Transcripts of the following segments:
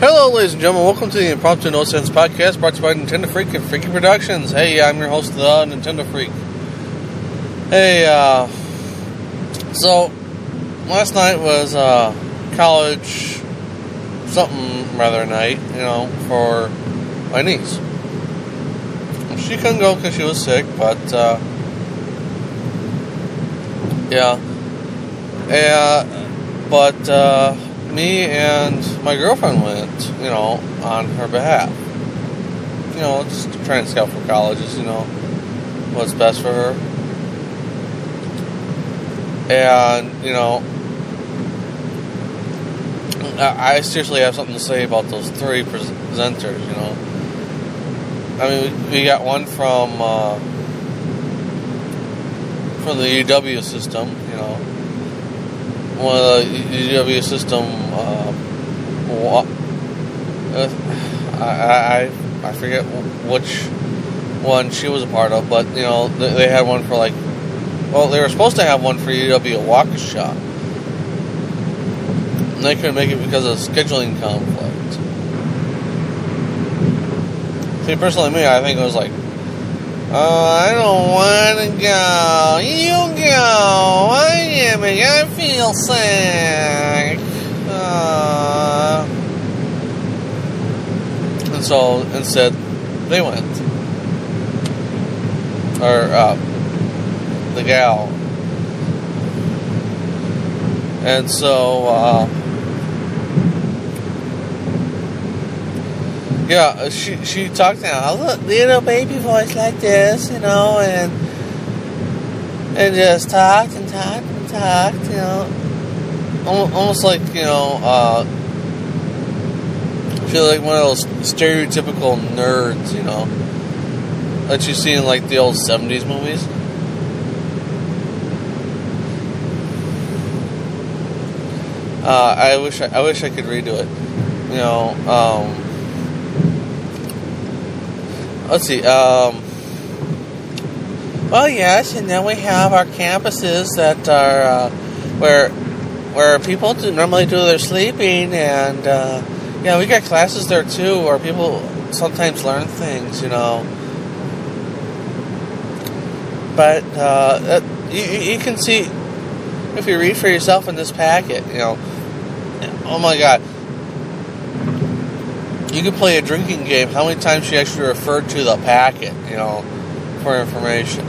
Hello, ladies and gentlemen. Welcome to the Impromptu No Sense Podcast, brought to you by Nintendo Freak and Freaky Productions. Hey, I'm your host, the Nintendo Freak. Hey, so last night was college something rather night, for my niece. She couldn't go because she was sick, but me and my girlfriend went, on her behalf. Just trying to scout for colleges, what's best for her. And, I seriously have something to say about those three presenters, I mean, we got one from the UW system, one of the UW system, I forget which one she was a part of, but, they had one for they were supposed to have one for UW Waukesha. And they couldn't make it because of scheduling conflict. See, personally, I think it was I don't want to go. You go. I feel sick. And so, instead, they went. Or, the gal. And so, she talked now, little baby voice like this, and just talked and talked and talked, almost like, she was like one of those stereotypical nerds, that you see in the old 70s movies. I wish I could redo it, let's see. Well, yes, and then we have our campuses that are where people normally do their sleeping, and we got classes there too, where people sometimes learn things, But you can see if you read for yourself in this packet, Oh my God. You can play a drinking game. How many times she actually referred to the packet, for information,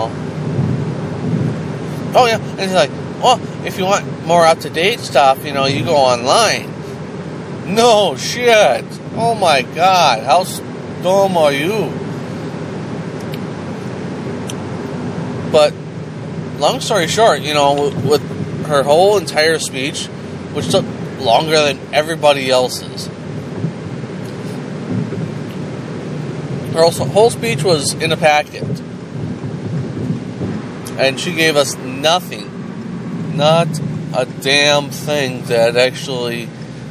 Oh, yeah. And it's like, well, if you want more up-to-date stuff, you go online. No shit. Oh, my God. How dumb are you? But, long story short, with her whole entire speech, which took longer than everybody else's, her whole speech was in a packet. And she gave us nothing. Not a damn thing that actually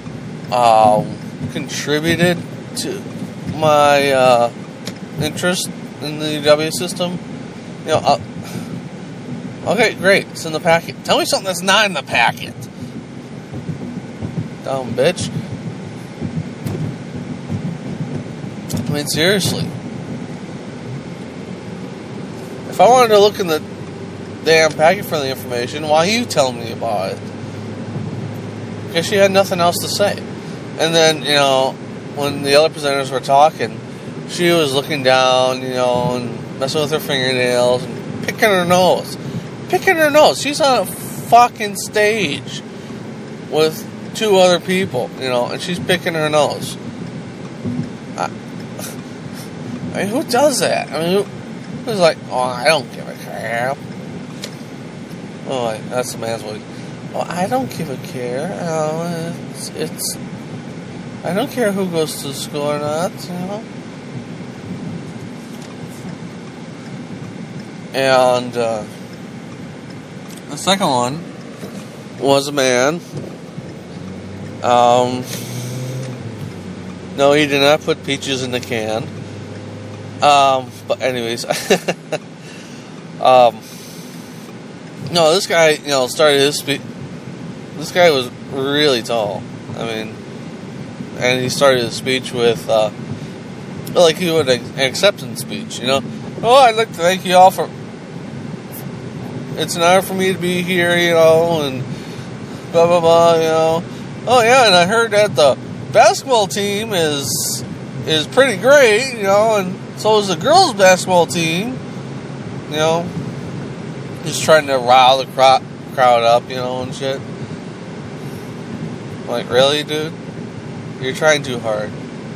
contributed to my interest in the UW system. Okay, great. It's in the packet. Tell me something that's not in the packet. Dumb bitch. I mean, seriously. If I wanted to look in the damn packet for the information, why are you telling me about it? Because she had nothing else to say. And then, when the other presenters were talking, she was looking down, and messing with her fingernails and picking her nose. Picking her nose. She's on a fucking stage with two other people, and she's picking her nose. I mean, who does that? I mean, who's like, oh, I don't give a crap. Oh, that's the man's voice. Oh, I don't give a care. It's. I don't care who goes to school or not, And the second one was a man. No, he did not put peaches in the can. But anyways, no, this guy, started his speech. This guy was really tall. I mean, and he started his speech with, like he would an acceptance speech, Oh, I'd like to thank you all for, it's an honor for me to be here, and blah, blah, blah, Oh, yeah, and I heard that the basketball team is pretty great, and so is the girls' basketball team, He's trying to rile the crowd up, and shit. Like, really, dude? You're trying too hard.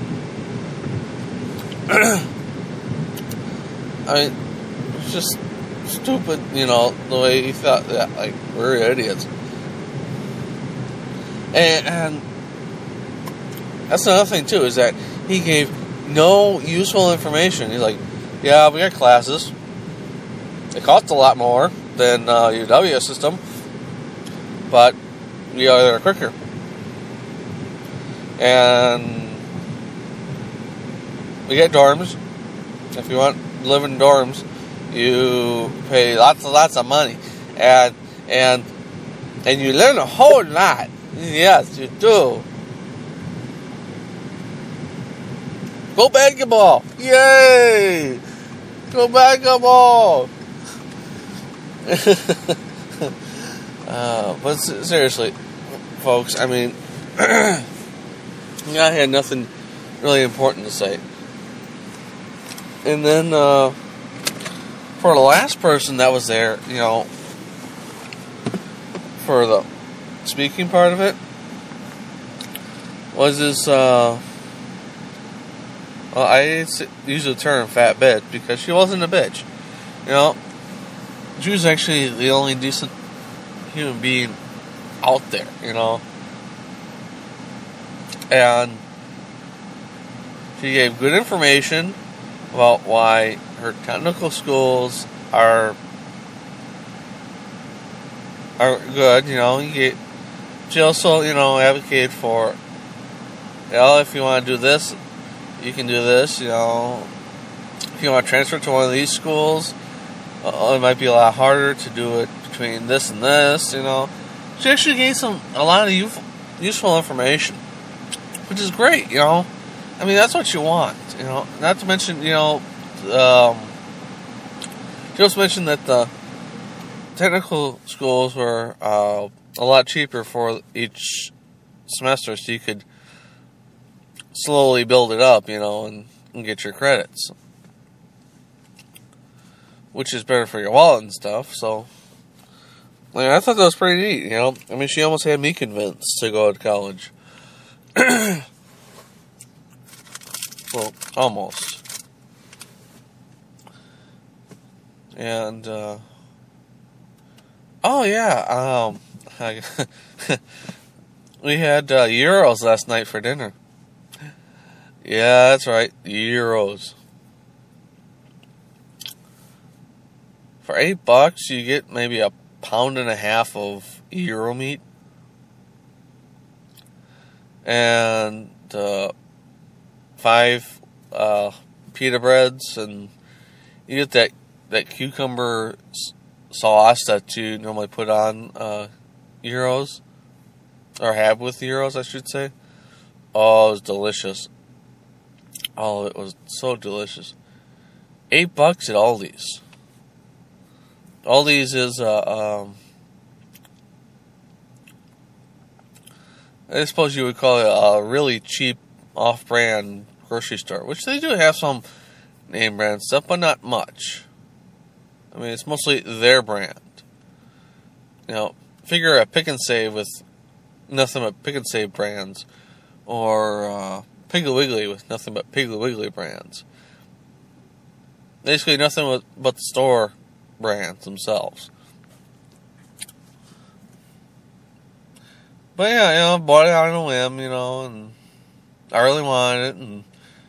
I mean, it's just stupid, the way he thought that, like, we're idiots. And that's another thing, too, is that he gave no useful information. He's like, yeah, we got classes. It costs a lot more than UW system, but we are there quicker. And we get dorms. If you want to live in dorms, you pay lots of money, and you learn a whole lot. Yes, you do. Go basketball! Yay! Go basketball! But seriously, folks, I mean, I had nothing really important to say. And then, for the last person that was there, for the speaking part of it, was this, well, I use the term fat bitch because she wasn't a bitch. She was actually the only decent human being out there, And she gave good information about why her technical schools are good, She also, advocated for, if you want to do this, you can do this, If you want to transfer to one of these schools, it might be a lot harder to do it between this and this, She actually gave a lot of useful information, which is great, I mean, that's what you want, Not to mention, she also mentioned that the technical schools were a lot cheaper for each semester, so you could slowly build it up, and get your credits, which is better for your wallet and stuff. So, I thought that was pretty neat, I mean, she almost had me convinced to go to college. Well, almost. And, oh yeah, we had gyros last night for dinner. Yeah, that's right, gyros. For $8, you get maybe a pound and a half of gyro meat, and 5 pita breads, and you get that cucumber sauce that you normally put on gyros, or have with gyros, I should say. Oh, it was delicious. All of it was so delicious. $8 at Aldi's. Aldi's is I suppose you would call it a really cheap off-brand grocery store, which they do have some name brand stuff, but not much. I mean, it's mostly their brand. Figure a Pick and Save with nothing but Pick and Save brands, or Piggly Wiggly with nothing but Piggly Wiggly brands. Basically, nothing but the store brands themselves. But yeah, bought it on a whim, and I really wanted it, and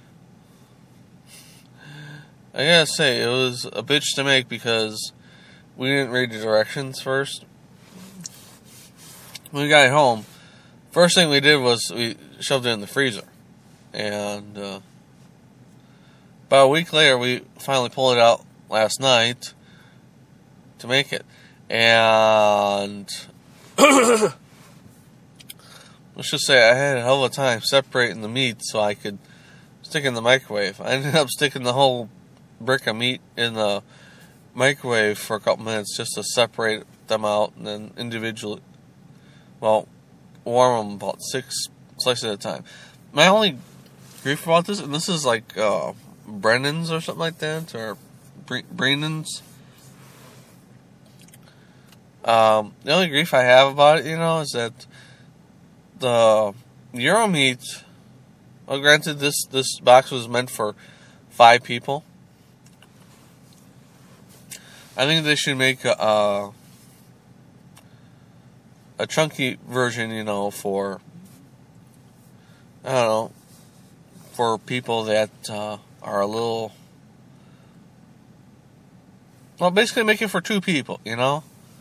I gotta say, it was a bitch to make because we didn't read the directions first. When we got it home, first thing we did was we shoved it in the freezer. And about a week later, we finally pulled it out last night to make it. And let's just say I had a hell of a time separating the meat so I could stick it in the microwave. I ended up sticking the whole brick of meat in the microwave for a couple minutes just to separate them out and then individually, well, warm them about 6 slices at a time. My only grief about this, and this is like Brennan's or something like that, or Brennan's. The only grief I have about it, is that the Euro meat. Well, granted, this box was meant for 5 people. I think they should make a chunky version, for, I don't know, for people that are a little, well, basically make it for 2 people, I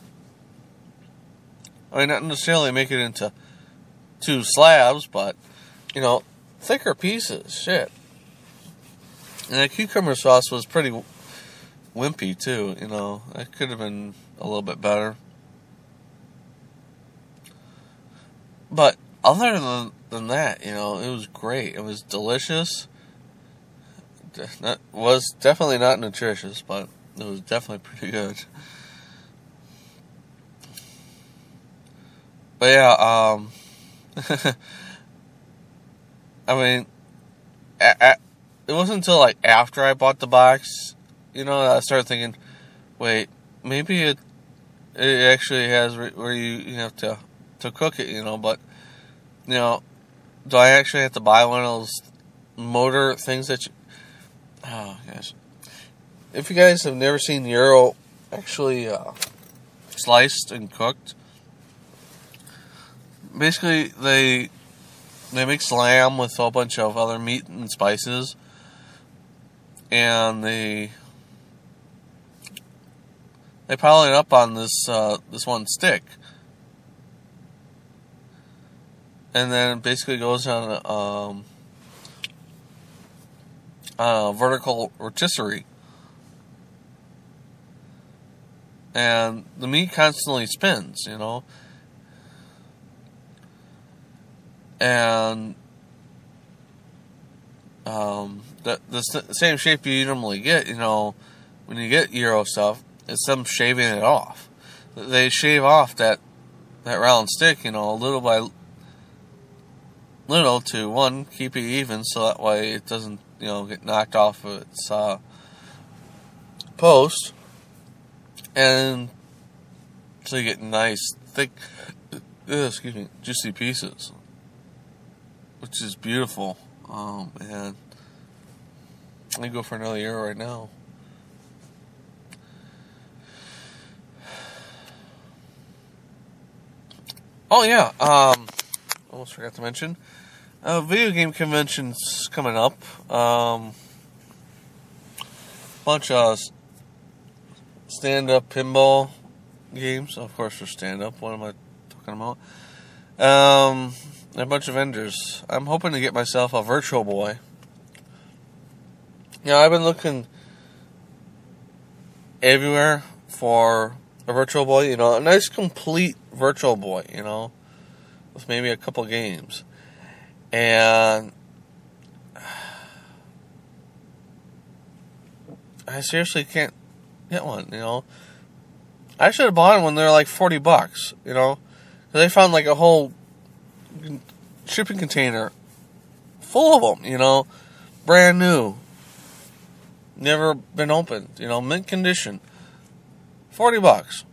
mean, not necessarily make it into 2 slabs, but, thicker pieces, shit. And the cucumber sauce was pretty wimpy, too, It could have been a little bit better. But other than that, it was great. It was delicious. It was definitely not nutritious, but it was definitely pretty good. But yeah, I mean, it wasn't until like after I bought the box, that I started thinking, wait, maybe it actually has where you have to cook it, but, do I actually have to buy one of those motor things that oh gosh. If you guys have never seen Euro actually sliced and cooked, basically they mix lamb with a bunch of other meat and spices, and they pile it up on this one stick, and then it basically goes on a vertical rotisserie, and the meat constantly spins, and the same shape you normally get, when you get Euro stuff, it's them shaving it off. They shave off that round stick, little by little to, one, keep it even so that way it doesn't, get knocked off of its post, and so you get nice, thick, juicy pieces, which is beautiful. Oh, man. I go for another Euro right now. Oh, yeah. Almost forgot to mention. Video game convention's coming up. Bunch of stand-up pinball games. Of course, for stand-up. What am I talking about? A bunch of vendors. I'm hoping to get myself a Virtual Boy. I've been looking everywhere for a Virtual Boy, a nice complete Virtual Boy, with maybe a couple games. And I seriously can't get one, I should have bought them when they're like $40, because I found like a whole shipping container full of them, brand new, never been opened, mint condition, $40.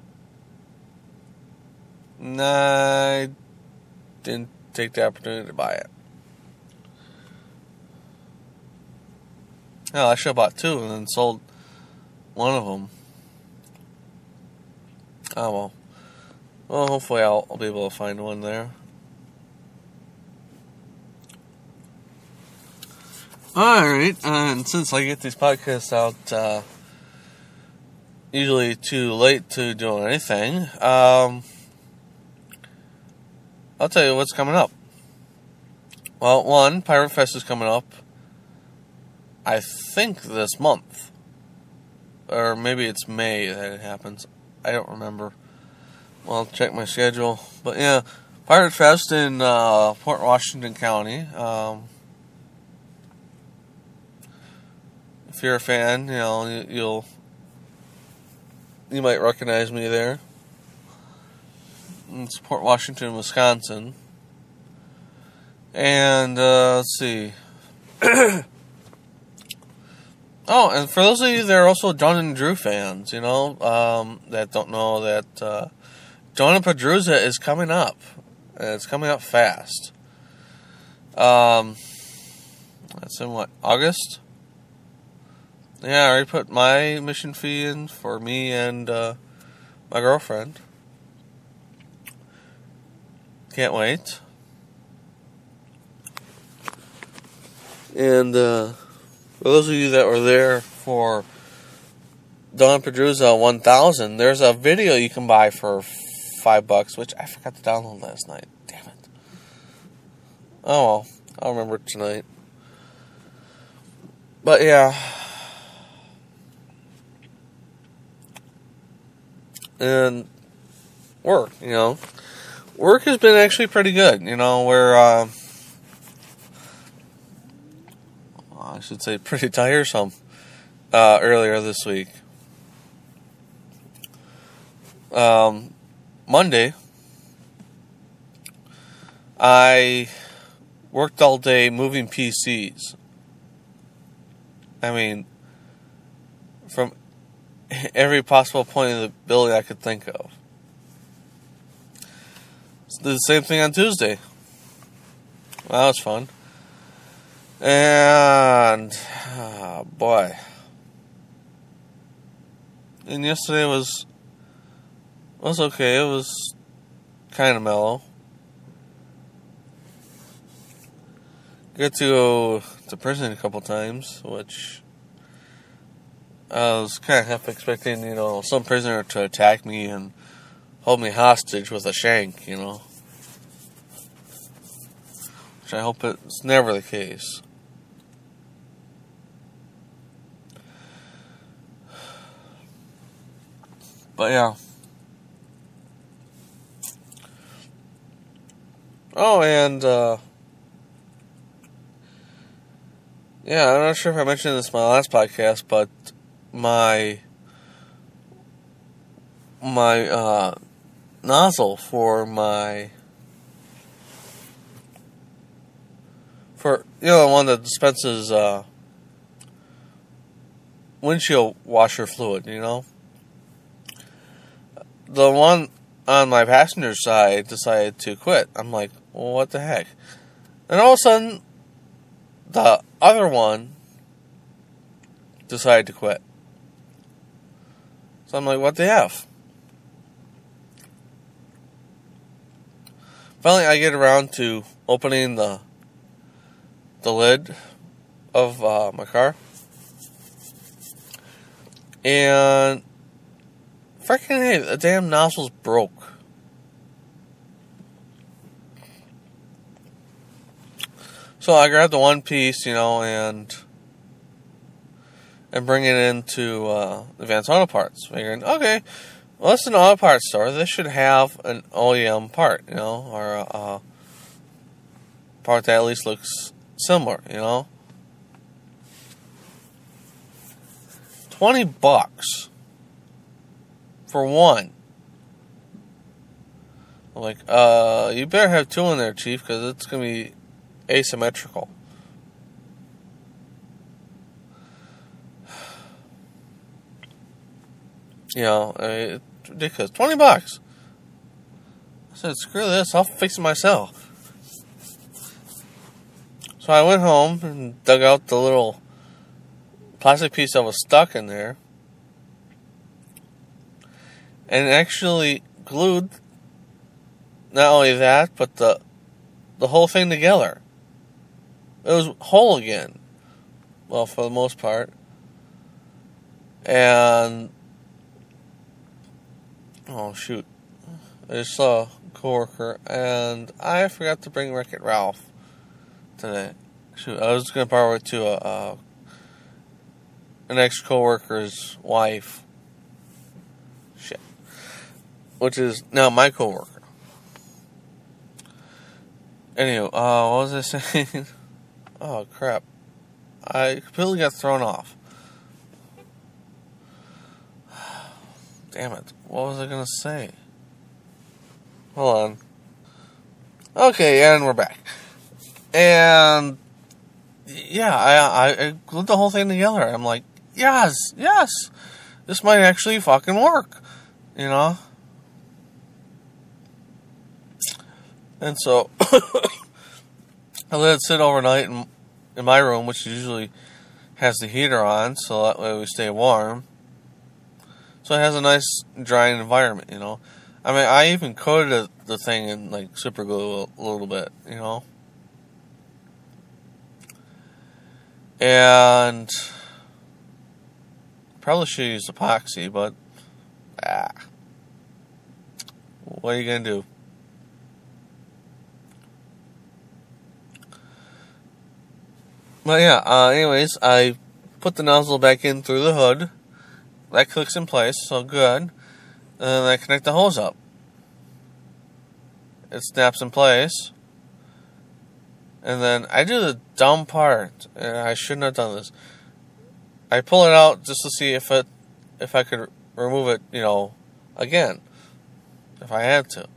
I didn't take the opportunity to buy it. Hell, I should have bought 2 and then sold one of them. Oh well. Well, hopefully I'll be able to find one there. Alright, and since I get these podcasts out usually too late to do anything, I'll tell you what's coming up. Well, one, Pirate Fest is coming up, I think this month. Or maybe it's May that it happens. I don't remember. Well, I'll check my schedule. But yeah, Pirate Fest in Port Washington County. If you're a fan, you might recognize me there. It's Port Washington, Wisconsin. And let's see. Oh, and for those of you that are also John and Drew fans, that don't know that John and Padruza is coming up. And it's coming up fast. That's in what, August? Yeah, I already put my admission fee in for me and my girlfriend. Can't wait. And for those of you that were there for Don Pedruzza 1000, there's a video you can buy for $5, which I forgot to download last night. Damn it. Oh well, I'll remember it tonight. But yeah. And work, Work has been actually pretty good, where I should say pretty tiresome earlier this week. Monday, I worked all day moving PCs. I mean, from every possible point of the building I could think of. Did the same thing on Tuesday. Well, that was fun. And, boy. And yesterday was okay. It was kind of mellow. Got to go to prison a couple times, which I was kind of half expecting, some prisoner to attack me and hold me hostage with a shank, Which I hope it's never the case. But yeah. Oh, and yeah, I'm not sure if I mentioned this in my last podcast, but my nozzle for the one that dispenses windshield washer fluid, the one on my passenger side decided to quit. I'm like, well, what the heck? And all of a sudden, the other one decided to quit. So I'm like, what the F? Finally, I get around to opening the lid of my car. And freaking hey, the damn nozzle's broke. So I grabbed the one piece, and bring it into Advanced Auto Parts. Figuring, okay, well, it's an auto parts store. They should have an OEM part, or a part that at least looks similar, $20 for one. I'm like, you better have two in there, Chief, because it's going to be asymmetrical. It's ridiculous. $20. I said, screw this, I'll fix it myself. So I went home and dug out the little plastic piece that was stuck in there. And actually glued not only that, but the whole thing together. It was whole again. Well, for the most part. And oh shoot, I just saw a coworker, and I forgot to bring Wreck-It Ralph today. Shoot, I was going to borrow it to an ex-coworker's wife. Shit. Which is now my coworker. Anyway, what was I saying? Oh, crap. I completely got thrown off. Damn it. What was I going to say? Hold on. Okay, and we're back. And, yeah, I glued the whole thing together. I'm like, yes, this might actually fucking work, you know? And so, I let it sit overnight in my room, which usually has the heater on, so that way we stay warm. So it has a nice drying environment, you know? I mean, I even coated the thing in, like, super glue a little bit, you know? And probably should use epoxy, but what are you gonna do? But yeah, anyways, I put the nozzle back in through the hood. That clicks in place, so good. And then I connect the hose up. It snaps in place. And then I do the dumb part, and I shouldn't have done this. I pull it out just to see if I could remove it, you know, again, if I had to.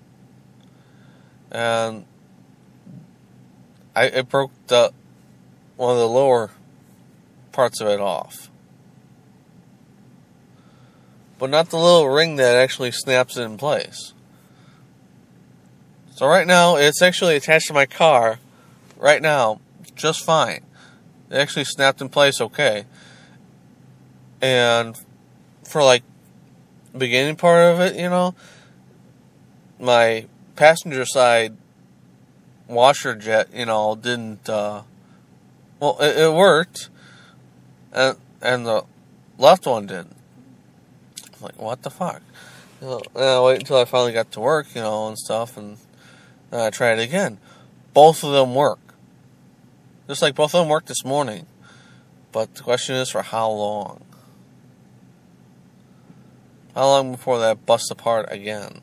And it broke one of the lower parts of it off, but not the little ring that actually snaps it in place. So right now, it's actually attached to my car. Right now, just fine. It actually snapped in place okay. And for like the beginning part of it, you know, my passenger side washer jet, you know, didn't, it worked, and the left one didn't. I'm like, what the fuck? You know, and I wait until I finally got to work, you know, and stuff, and then I tried it again. Both of them work. Just like both of them worked this morning. But the question is, for how long? How long before that busts apart again?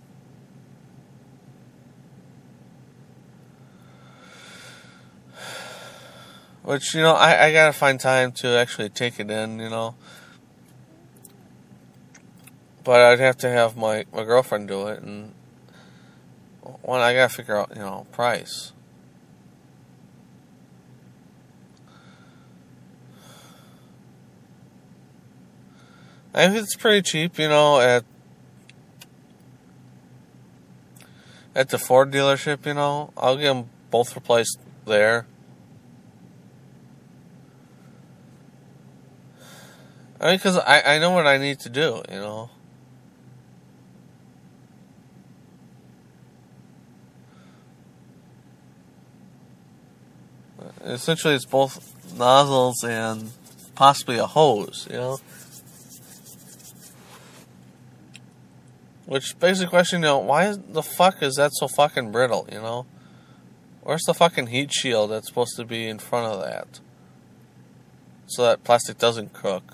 Which, you know, I gotta find time to actually take it in, you know. But I'd have to have my girlfriend do it, and one, I gotta figure out, you know, price. I think it's pretty cheap, you know, at the Ford dealership, you know. I'll get them both replaced there. I mean, because I know what I need to do, you know. Essentially, it's both nozzles and possibly a hose, you know. Which begs the question, you know, why the fuck is that so fucking brittle, you know? Where's the fucking heat shield that's supposed to be in front of that? So that plastic doesn't cook.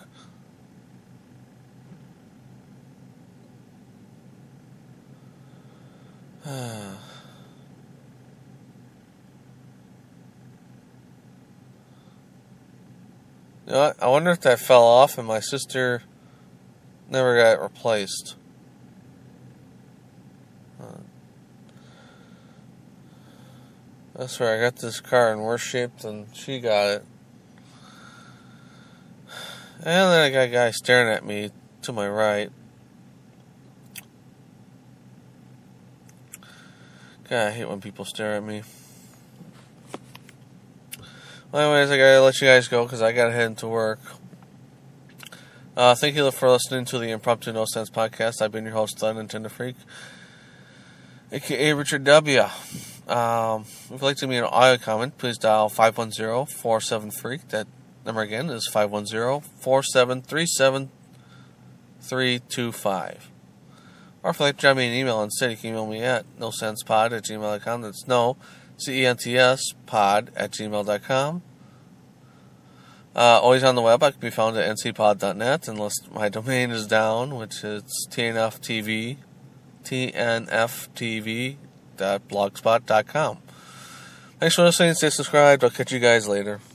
You know what? I wonder if that fell off and my sister never got it replaced. That's right, I got this car in worse shape than she got it. And then I got a guy staring at me to my right. God, I hate when people stare at me. Well, anyways, I gotta let you guys go because I gotta head into work. Thank you for listening to the Impromptu No Sense podcast. I've been your host, The Nintendo Freak, aka Richard W. If you'd like to leave me an audio comment, please dial 510-47-FREAK. That number again is 510-4737-325. Or if you'd like to drop me an email instead, you can email me at nosensepod@gmail.com. That's CENTS pod@gmail.com. Always on the web. I can be found at ncpod.net unless my domain is down, which is tnftv.blogspot.com. Thanks for listening. Stay subscribed. I'll catch you guys later.